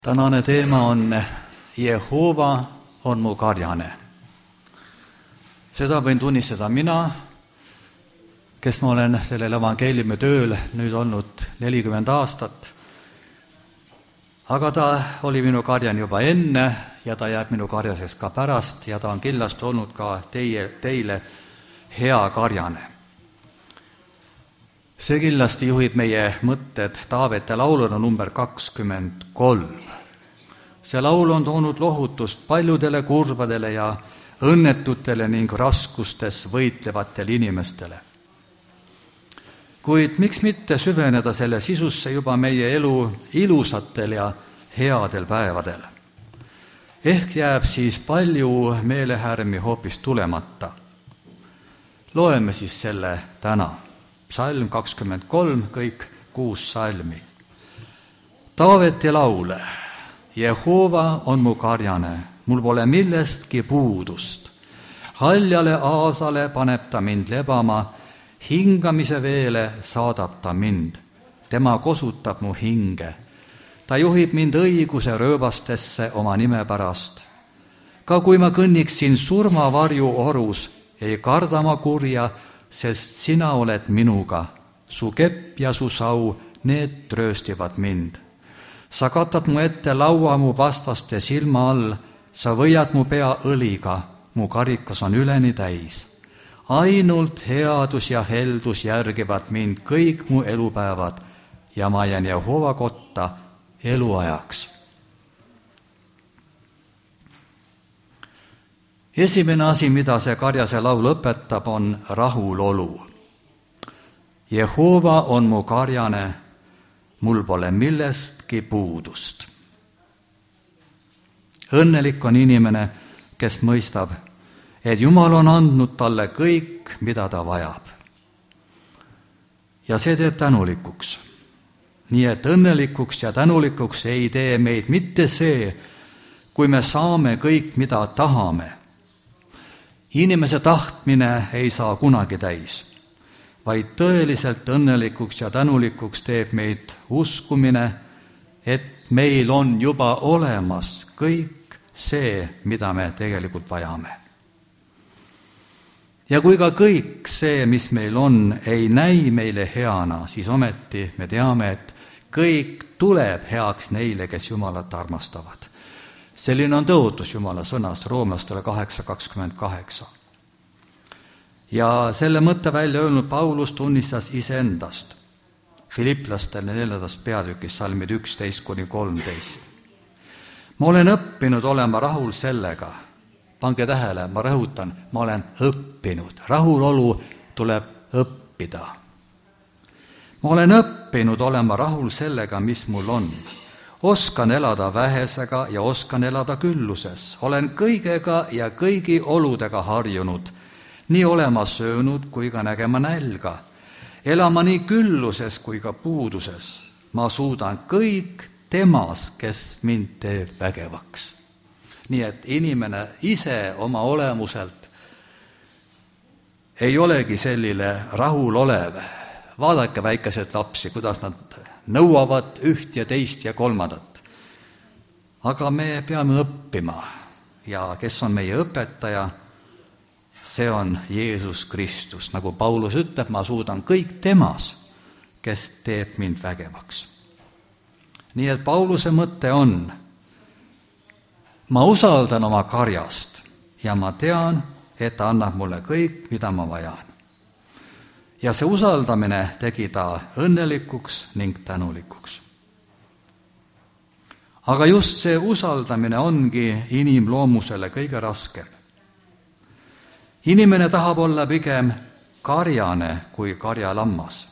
Tänane teema on Jehova on mu karjane. Seda võin tunnistada mina, kes ma olen sellel evangeeliumi tööl nüüd olnud 40 aastat. Aga ta oli minu karjan juba enne ja ta jääb minu karjaseks ka pärast ja ta on kindlasti olnud ka teile hea karjane. See kindlasti juhib meie mõtted Taavete lauluna number 23. See laul on toonud lohutust paljudele kurbadele ja õnnetutele ning raskustes võitlevatele inimestele. Kuid miks mitte süveneda selle sisusse juba meie elu ilusatel ja headel päevadel? Ehk jääb siis palju meelehärmi hoopis tulemata. Loeme siis selle täna. Psalm 23, kõik 6 salmi. Taaveti laul. Jehova on mu karjane, mul pole millestki puudust. Haljale aasale paneb ta mind lebama, hingamise veele saadab ta mind. Tema kosutab mu hinge. Ta juhib mind õiguse rööbastesse oma nime pärast. Ka kui ma kõnniksin surmavarju orus, ei karda ma kurja, sest sina oled minuga. Su kepp ja su sau, need trööstivad mind. Sa katad mu ette laua mu vastaste silma all, sa võiad mu pea õliga, mu karikas on üleni täis. Ainult headus ja heldus järgivad mind kõik mu elupäevad ja ma jään Jehova kotta eluajaks. Esimene asi, mida see karjase laul õpetab, on rahulolu. Jehova on mu karjane, mul pole millestki puudust. Õnnelik on inimene, kes mõistab, et Jumal on andnud talle kõik, mida ta vajab. Ja see teeb tänulikuks. Nii et õnnelikuks ja tänulikuks ei tee meid mitte see, kui me saame kõik, mida tahame. Inimese tahtmine ei saa kunagi täis, vaid tõeliselt õnnelikuks ja tänulikuks teeb meid uskumine, et meil on juba olemas kõik see, mida me tegelikult vajame. Ja kui ka kõik see, mis meil on, ei näi meile heana, siis ometi me teame, et kõik tuleb heaks neile, kes Jumalat armastavad. Selline on tõotus Jumala sõnast roomlastele 8:28. Ja selle mõtte välja öelnud Paulus tunnistas iseendast. Filiplastele 4. peatükis salmid 11-13. Ma olen õppinud olema rahul sellega. Pange tähele, ma rõhutan, ma olen õppinud. Rahulolu tuleb õppida. Ma olen õppinud olema rahul sellega, mis mul on. Oskan elada vähesega ja oskan elada külluses. Olen kõigega ja kõigi oludega harjunud, nii olema söönud kui ka nägema nälga. Elama nii külluses kui ka puuduses. Ma suudan kõik temas, kes mind teeb vägevaks. Nii et inimene ise oma olemuselt ei olegi selline rahul olev. Vaadake väikesed lapsi, kuidas nad nõuavad üht ja teist ja kolmandat. Aga me peame õppima ja kes on meie õpetaja, see on Jeesus Kristus. Nagu Paulus ütleb, ma suudan kõik temas, kes teeb mind vägevaks. Nii et Pauluse mõte on, ma usaldan oma karjast ja ma tean, et ta annab mulle kõik, mida ma vajan. Ja see usaldamine tegi ta õnnelikuks ning tänulikuks. Aga just see usaldamine ongi inimloomusele kõige raskem. Inimene tahab olla pigem karjane kui karjalammas.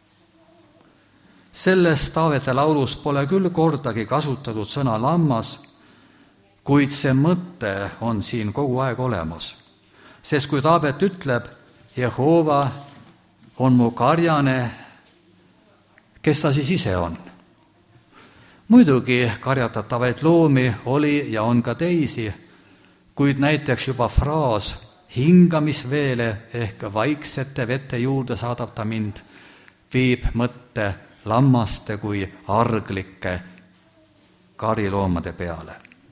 Selles Taavete laulus pole küll kordagi kasutatud sõna lammas, kuid see mõte on siin kogu aeg olemas. Sest kui Taavet ütleb, Jehova on mu karjane, kes ta siis ise on? Muidugi karjatatavaid loomi oli ja on ka teisi, kuid näiteks juba fraas hingamisveele ehk vaiksete vete juurde saadab ta mind, viib mõtte lammaste kui arglike kariloomade peale.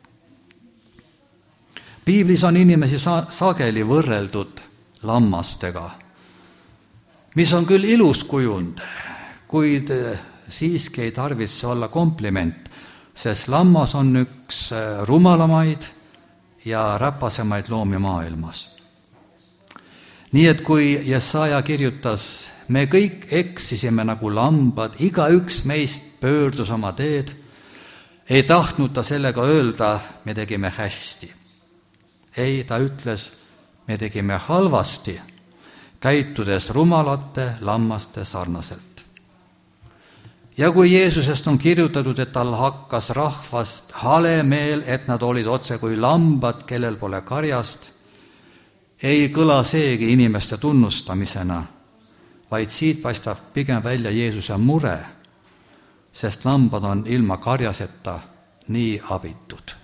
Piiblis on inimesi sageli võrreldud lammastega, mis on küll ilus kujund, kuid siiski ei tarvitse olla kompliment, sest lammas on üks rumalamaid ja räpasemaid loomi maailmas. Nii et kui Jesaja kirjutas, me kõik eksisime nagu lambad, igaüks meist pöördus oma teed, ei tahtnud ta sellega öelda, me tegime hästi. Ei, ta ütles, me tegime halvasti, käitudes rumalate lammaste sarnaselt. Ja kui Jeesusest on kirjutatud, et tal hakkas rahvast hale meel, et nad olid otse kui lambad, kellel pole karjast, ei kõla seegi inimeste tunnustamisena, vaid siit paistab pigem välja Jeesuse mure, sest lambad on ilma karjaseta nii abitud.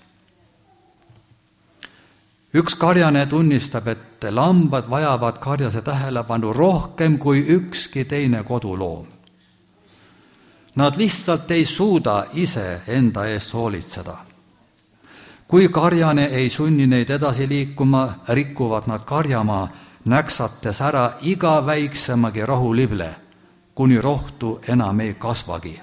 Üks karjane tunnistab, et lambad vajavad karjase tähelepanu rohkem kui ükski teine koduloom. Nad lihtsalt ei suuda ise enda eest hoolitseda. Kui karjane ei sunni neid edasi liikuma, rikuvad nad karjamaa, näksates ära iga väiksemagi rohulible, kuni rohtu enam ei kasvagi.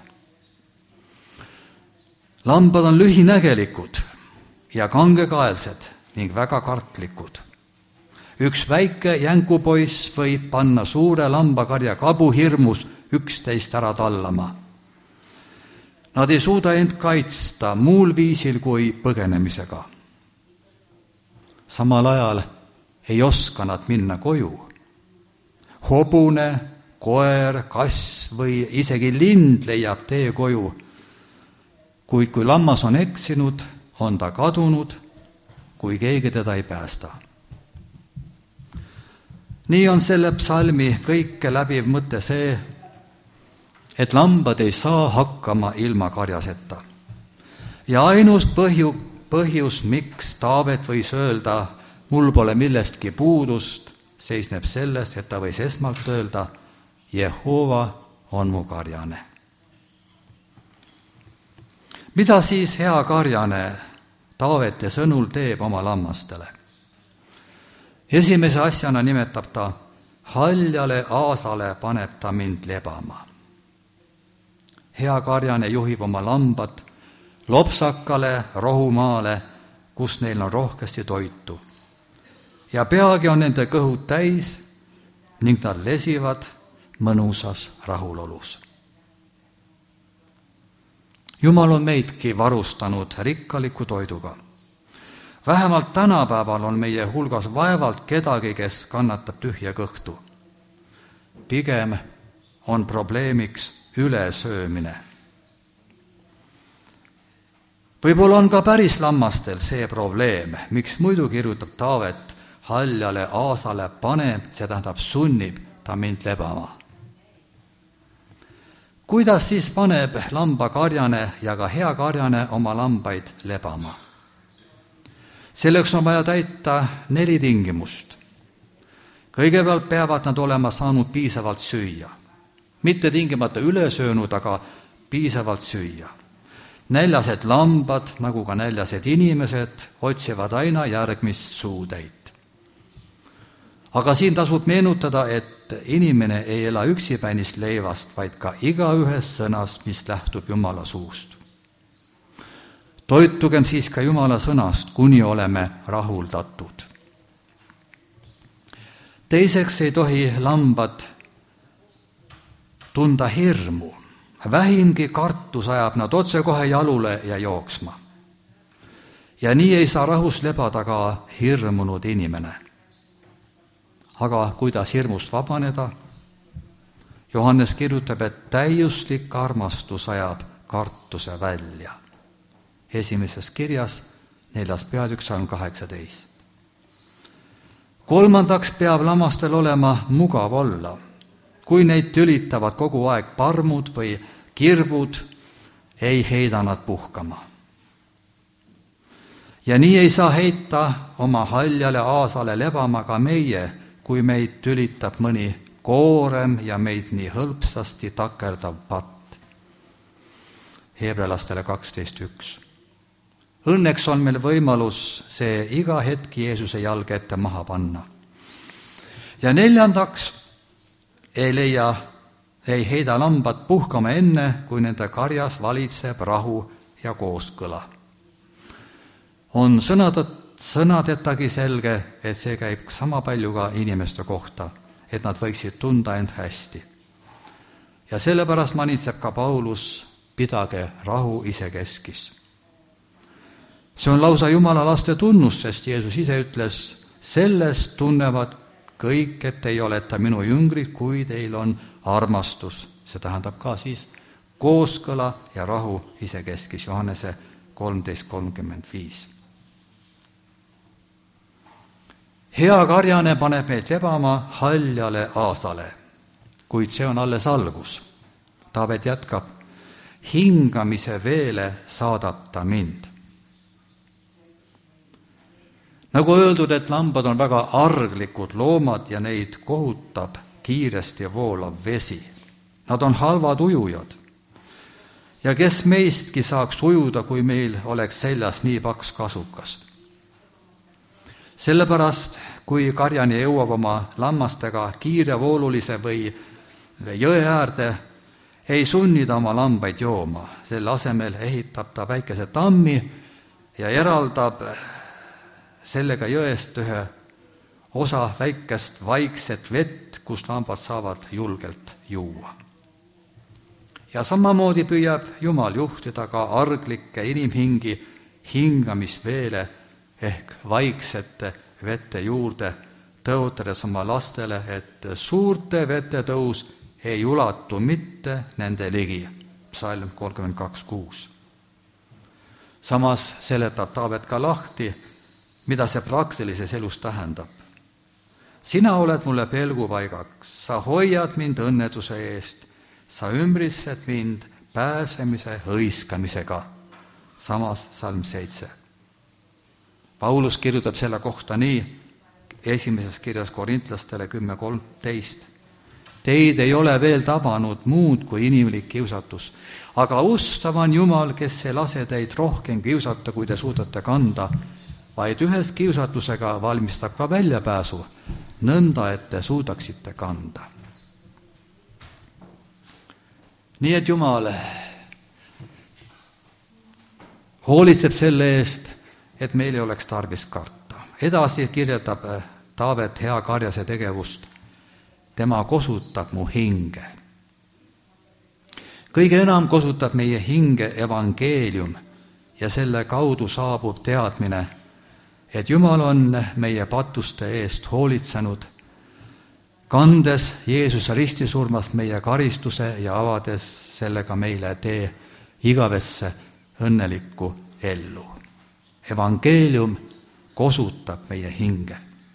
Lambad on lühinägelikud ja kangekaelsed ning väga kartlikud. Üks väike jänkupoiss võib panna suure lambakarja kabuhirmus 11 ära tallama. Nad ei suuda end kaitsta muul viisil kui põgenemisega. Samal ajal ei oska nad minna koju. Hobune, koer, kass või isegi lind leiab tee koju, kuid kui lammas on eksinud, on ta kadunud, kui keegi teda ei päästa. Nii on selle psalmi kõike läbiv mõte see, et lambad ei saa hakkama ilma karjaseta. Ja ainus põhjus, miks Taavet võis öelda, mul pole millestki puudust, seisneb selles, et ta võis esmalt öelda, Jehova on mu karjane. Mida siis hea karjane Taavete sõnul teeb oma lammastele? Esimese asjana nimetab ta, haljale aasale paneb ta mind lebama. Hea karjane juhib oma lambad lopsakale rohumaale, kus neil on rohkesti toitu. Ja peagi on nende kõhud täis ning nad lesivad mõnusas rahulolus. Jumal on meidki varustanud rikkaliku toiduga. Vähemalt tänapäeval on meie hulgas vaevalt kedagi, kes kannatab tühja kõhtu. Pigem on probleemiks ülesöömine. Võib-olla on ka päris lammastel see probleem, miks muidu kirjutab Taavet haljale aasale paneb, see tähendab sunnib ta mind lebama. Kuidas siis paneb lambakarjane ja ka hea karjane oma lambaid lebama? Selleks on vaja täita 4 tingimust. Kõigepealt peavad nad olema saanud piisavalt süüa. Mitte tingimata üle söönud, aga piisavalt süüa. Näljased lambad, nagu ka näljased inimesed, otsivad aina järgmist suutäit. Aga siin tasub meenutada, et inimene ei ela üksipänist leivast, vaid ka igaühest sõnast, mis lähtub Jumala suust. Toitugem siis ka Jumala sõnast, kuni oleme rahuldatud. Teiseks ei tohi lambad tunda hirmu. Vähimgi kartus ajab nad otsekohe jalule ja jooksma. Ja nii ei saa rahus lebada ka hirmunud inimene. Aga kuidas hirmust vabaneda? Johannes kirjutab, et täiuslik armastus ajab kartuse välja. Esimeses kirjas 4. peatükk 18. Kolmandaks peab lammastel olema mugav olla. Kui neid tülitavad kogu aeg parmud või kirbud, ei heida nad puhkama. Ja nii ei saa heita oma haljale aasale lebama ka meie, kui meid tülitab mõni koorem ja meid nii hõlpsasti takerdav patt. Hebrelastele 12.1. Õnneks on meil võimalus see iga hetk Jeesuse jalge ette maha panna. Ja neljandaks, ei heida lambad puhkama enne, kui nende karjas valitseb rahu ja kooskõla. On sõnadetagi selge, et see käib sama palju ka inimeste kohta, et nad võiksid tunda end hästi. Ja sellepärast manitseb ka Paulus, pidage rahu isekeskis. See on lausa Jumala laste tunnus, sest Jeesus ise ütles, sellest tunnevad kõik, et ei oleta minu jüngrid, kui teil on armastus. See tähendab ka siis kooskõla ja rahu isekeskis, Johannese 13:35. Hea karjane paneb meid lebama haljale aasale, kuid see on alles algus. Taavet jätkab, hingamise veele saadab ta mind. Nagu öeldud, et lambad on väga arglikud loomad ja neid kohutab kiiresti voolav vesi. Nad on halvad ujujad. Ja kes meistki saaks ujuda, kui meil oleks seljas nii paks kasukas? Sellepärast, kui karjani jõuab oma lammastega kiirevoolulise või jõe äärde, ei sunni ta oma lambaid jooma. Selle asemel ehitab ta väikese tammi ja eraldab sellega jõest ühe osa väikest vaikset vett, kus lambad saavad julgelt juua. Ja samamoodi püüab Jumal juhtida ka arglikke inimhingi hingamisveele ehk vaiksete vette juurde, tõotades oma lastele, et suurte vete tõus ei ulatu mitte nende ligi. Psalm 32:6. Samas seletab Taavet ka lahti, mida see praktilises elus tähendab. Sina oled mulle pelgupaigaks, sa hoiad mind õnnetuse eest, sa ümbritsed mind pääsemise hõiskamisega. Samas Psalm 7. Paulus kirjutab selle kohta nii, esimeses kirjas Korintlastele 10:13. Teid ei ole veel tabanud muud kui inimlik kiusatus, aga ustav on Jumal, kes ei lase teid rohkem kiusata, kui te suudate kanda, vaid ühes kiusatusega valmistab ka väljapääsu, nõnda, et te suudaksite kanda. Nii et Jumal hoolitseb selle eest, et meil ei oleks tarvis karta. Edasi kirjeldab Taavet hea karjase tegevust. Tema kosutab mu hinge. Kõige enam kosutab meie hinge evangeelium ja selle kaudu saabuv teadmine, et Jumal on meie patuste eest hoolitsenud, kandes Jeesuse ristisurmast meie karistuse ja avades sellega meile tee igavesse õnnelikku ellu. Evangeelium kosutab meie hinge.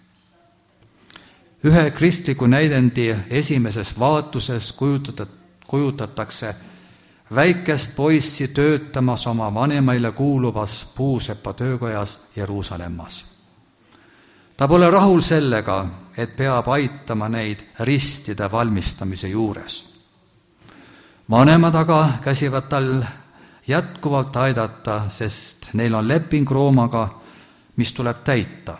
Ühe kristliku näidendi esimeses vaatuses kujutatakse väikest poissi töötamas oma vanemaile kuuluvas puusepa töökojas Jeruusalemmas. Ta pole rahul sellega, et peab aitama neid ristide valmistamise juures. Vanemad aga käsivad tal jätkuvalt aidata, sest neil on leping Roomaga, mis tuleb täita.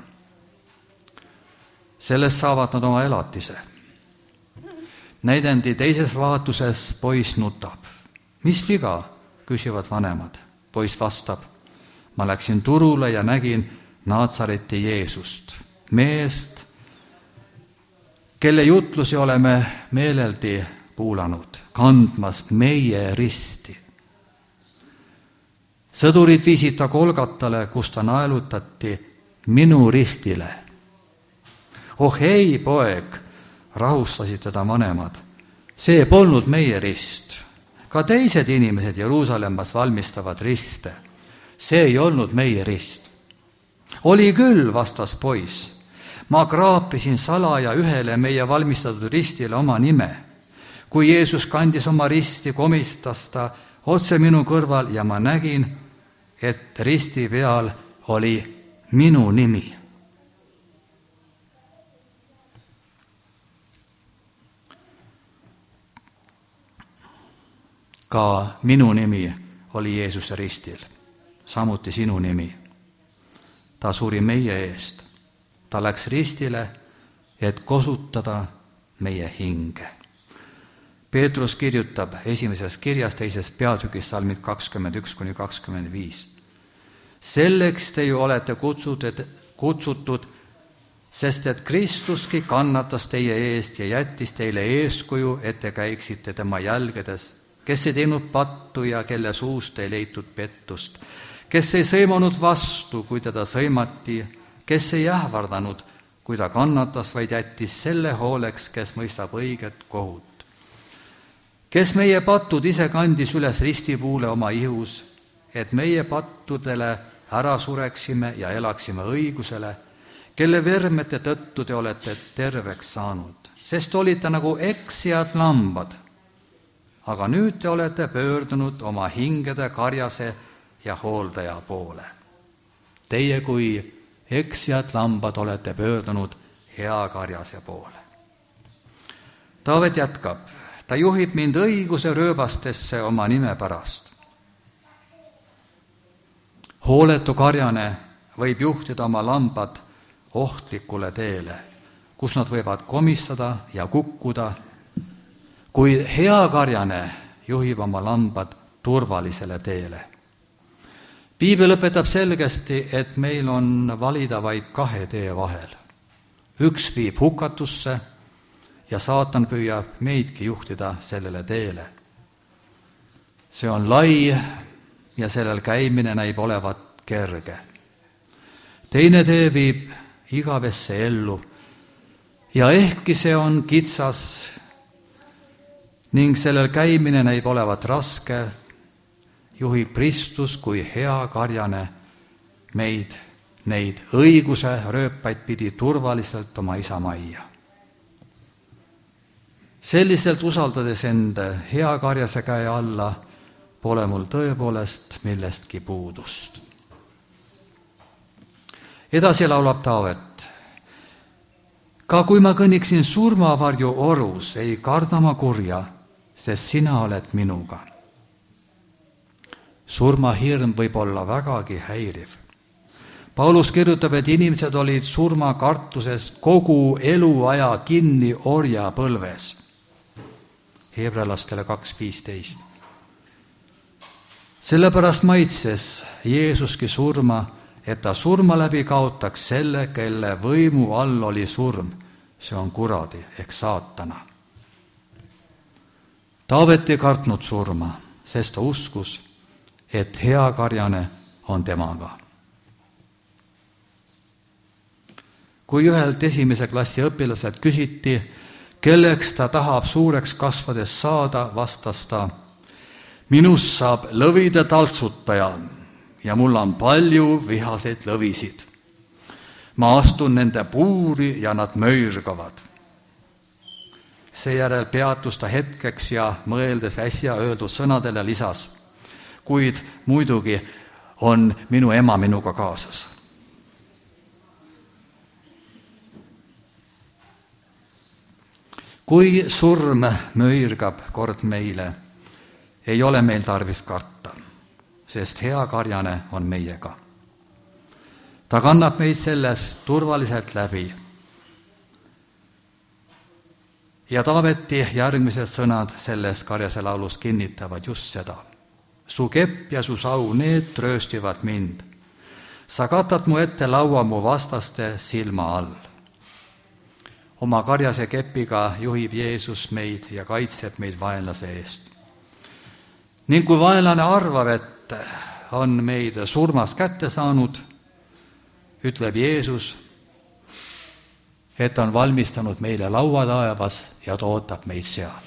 Sellest saavad nad oma elatise. Näidendi teises vaatuses poiss nutab. Mis viga, küsivad vanemad. Poiss vastab, ma läksin turule ja nägin Naatsareti Jeesust, meest, kelle jutlusi oleme meeleldi kuulanud, kandmast meie risti. Sõdurid viisid ta Golgatale, kus ta naelutati minu ristile. Oh ei, poeg, rahustasid teda vanemad. See polnud meie rist. Ka teised inimesed Jeruusalemmas valmistavad riste. See ei olnud meie rist. Oli küll, vastas poiss. Ma kraapisin salaja ühele meie valmistatud ristile oma nime. Kui Jeesus kandis oma risti, komistas ta otse minu kõrval ja ma nägin, et risti peal oli minu nimi. Ka minu nimi oli Jeesuse ristil. samuti sinu nimi. Ta suri meie eest. Ta läks ristile, et kosutada meie hinge. Peetrus kirjutab esimeses kirjas 2. peatükis salmid 21-25. Selleks te ju olete kutsutud, sest et Kristuski kannatas teie eest ja jättis teile eeskuju, et te käiksite tema jälgedes, kes ei teinud pattu ja kelle suust ei leitud pettust, kes ei sõimanud vastu, kui teda sõimati, kes ei ähvardanud, kui ta kannatas, vaid jättis selle hooleks, kes mõistab õiget kohut. Kes meie pattud ise kandis üles ristipuule oma ihus, et meie pattudele ära sureksime ja elaksime õigusele, kelle vermete tõttu te olete terveks saanud, sest olite nagu eksijad lambad. Aga nüüd te olete pöördunud oma hingede karjase ja hooldaja poole. Teie kui eksijad lambad olete pöördunud hea karjase poole. Taavet jätkab, ta juhib mind õiguse rööbastesse oma nime pärast. Hooletu karjane võib juhtida oma lambad ohtlikule teele, kus nad võivad komistada ja kukkuda, kui hea karjane juhib oma lambad turvalisele teele. Piibel õpetab selgesti, et meil on valida vaid 2 tee vahel. Üks viib hukatusse ja saatan püüab meidki juhtida sellele teele. See on lai ja sellel käimine näib olevat kerge. Teine tee viib igavesse ellu ja ehkki see on kitsas ning sellel käimine näib olevat raske, juhib Kristus kui hea karjane meid neid õiguse rööpaid pidi turvaliselt oma isa majja. Selliselt usaldades end hea karjase käe alla, pole mul tõepoolest millestki puudust. Edasi laulab Taavet. Ka kui ma kõnniksin surmavarju orus, ei karda ma kurja, sest sina oled minuga. Surmahirm võib olla vägagi häiriv. Paulus kirjutab, et inimesed olid surmakartuses kogu eluaja kinni orjapõlves. Hebralastele 2.15. Sellepärast maitses Jeesuski surma, et ta surma läbi kaotaks selle, kelle võimu all oli surm, see on kuradi ehk saatana. Taavet ei kartnud surma, sest ta uskus, et hea karjane on temaga. Kui ühelt 1. klassi õpilaselt küsiti, kelleks ta tahab suureks kasvades saada, vastas ta, minust saab lõvide taltsutaja ja mul on palju vihaseid lõvisid. Ma astun nende puuri ja nad möirgavad. Seejärel peatus ta hetkeks ja mõeldes äsja öeldud sõnadele lisas, kuid muidugi on minu ema minuga kaasas. Kui surm möirgab kord meile, ei ole meil tarvis karta, sest hea karjane on meiega. Ta kannab meid sellest turvaliselt läbi. Ja Taaveti järgmised sõnad selles karjase laulus kinnitavad just seda. Su kepp ja su sau, need trööstivad mind. Sa katad mu ette laua mu vastaste silma all. Oma karjase kepiga juhib Jeesus meid ja kaitseb meid vaenlase eest. Ning kui vaenlane arvab, et on meid surmas kätte saanud, ütleb Jeesus, et on valmistanud meile laua taevas ja ta ootab meid seal.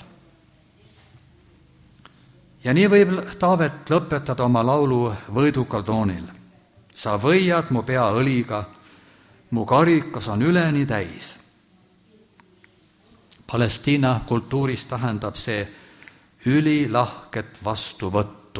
Ja nii võib Taavet lõpetada oma laulu võidukal toonil. Sa võiad mu pea õliga, mu karikas on üleni täis. Palestiina kultuuris tähendab see ülilahket vastuvõttu.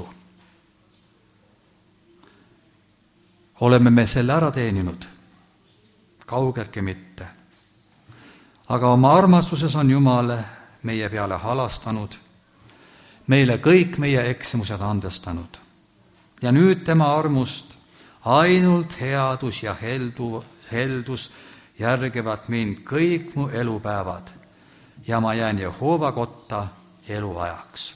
Oleme me selle ära teeninud? Kaugeltki mitte. Aga oma armastuses on Jumal meie peale halastanud, meile kõik meie eksimused andestanud. ja nüüd tema armust ainult headus ja heldus järgivad mind kõik mu elupäevad ja ma jään Jehova kotta eluajaks.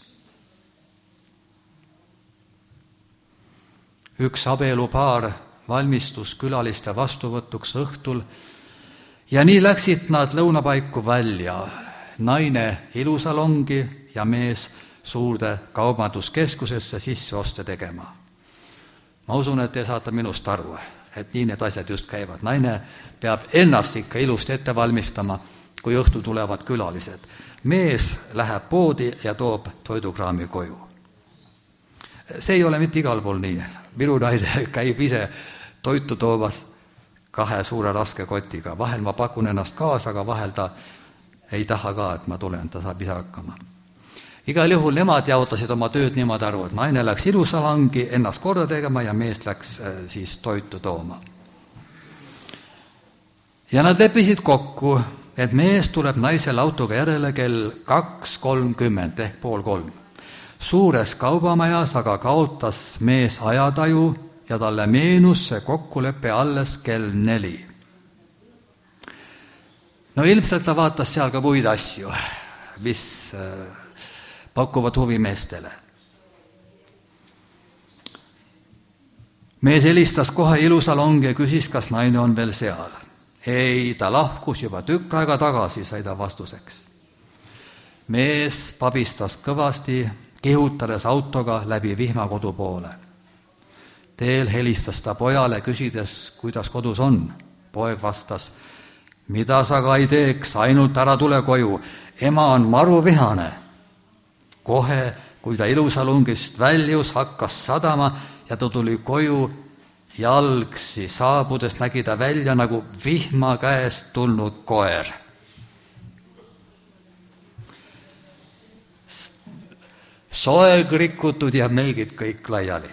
Üks abielupaar valmistus külaliste vastuvõtuks õhtul ja nii läksid nad lõunapaiku välja, naine ilusalongi ja mees suurde kaubanduskeskusesse sisseoste tegema. Ma usun, et te saate minust aru, et nii need asjad just käivad. Naine peab ennast ikka ilusti ette valmistama, kui õhtul tulevad külalised. Mees läheb poodi ja toob toidukraami koju. See ei ole mitte igal pool nii. Minu naine käib ise toitu toomas 2 suure raske kotiga. Vahel ma pakun ennast kaasa, aga vahel ta ei taha ka, et ma tulen, ta saab ise hakkama. Igal juhul nemad jaotasid oma tööd niimoodi aru, et naine läks ilusalangi ennast korda tegema ja mees läks siis toitu tooma. Ja nad leppisid kokku, et mees tuleb naisele autoga järele kell 2:30 ehk 2:30. Suures kaubamajas aga kaotas mees ajataju ja talle meenus see kokkulepe alles kell 4. No ilmselt ta vaatas seal ka muid asju, mis pakuvad huvi meestele. Mees helistas kohe ilusalongi ja küsis, kas naine on veel seal. Ei, ta lahkus juba tükk aega tagasi, sai ta vastuseks. Mees pabistas kõvasti, kihutades autoga läbi vihmakodu poole. Teel helistas ta pojale, küsides, kuidas kodus on. Poeg vastas, mida sa ka ei teeks, ainult ära tule koju. Ema on maru vihane. Kohe, kui ta ilusalungist väljus, hakkas sadama ja ta tuli koju jalgsi. Saabudes nägi ta välja nagu vihma käest tulnud koer. Soeg rikutud ja meigid kõik laiali.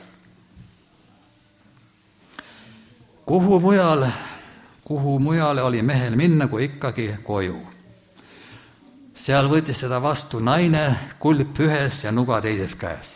Kuhu mujale oli mehel minna, kui ikkagi koju. Seal võttis seda vastu naine, kulp ühes ja nuga teises käes.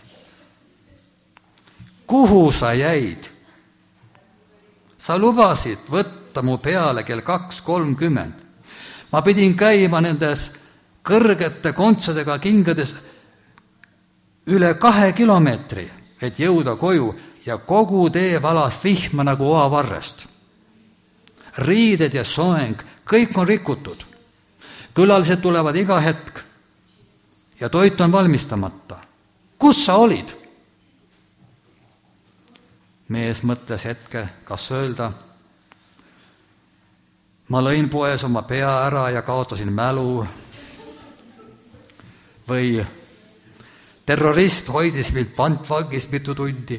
Kuhu sa jäid? Sa lubasid võtta mu peale kell 2:30. Ma pidin käima nendes kõrgete kontsadega kingades üle 2 kilomeetri, et jõuda koju ja kogu tee valas vihma nagu oavarrest. Riided ja soeng, kõik on rikutud. Külalised tulevad iga hetk ja toit on valmistamata. Kus sa olid? Mees mõtles hetke, kas öelda. Ma lõin poes oma pea ära ja kaotasin mälu. Või terrorist hoidis mind pantvangis mitu tundi.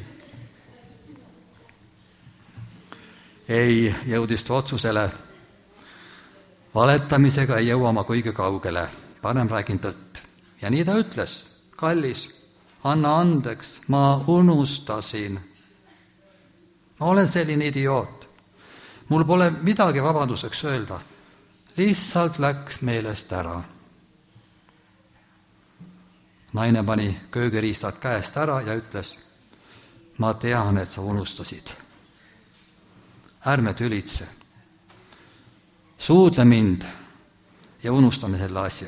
Ei, jõudis otsusele. Valetamisega ei jõua ma kuigi kaugele. Parem räägin tõtt. Ja nii ta ütles. Kallis, anna andeks, ma unustasin. Ma olen selline idioot. Mul pole midagi vabanduseks öelda. Lihtsalt läks meelest ära. Naine pani köögiriistad käest ära ja ütles, ma tean, et sa unustasid. Ärme tülitse. Suudle mind ja unustame selle asja.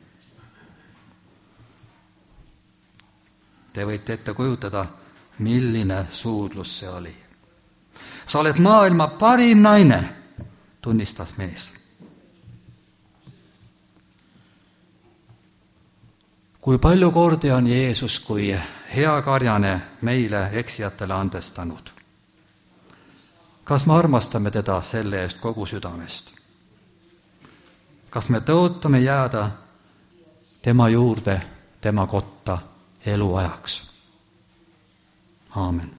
Te võite ette kujutada, milline suudlus see oli. Sa oled maailma parim naine, tunnistas mees. Kui palju kordi on Jeesus kui hea karjane meile eksijatele andestanud? Kas me armastame teda selle eest kogu südamest? Kas me tõotame jääda tema juurde, tema kotta eluajaks? Aamen.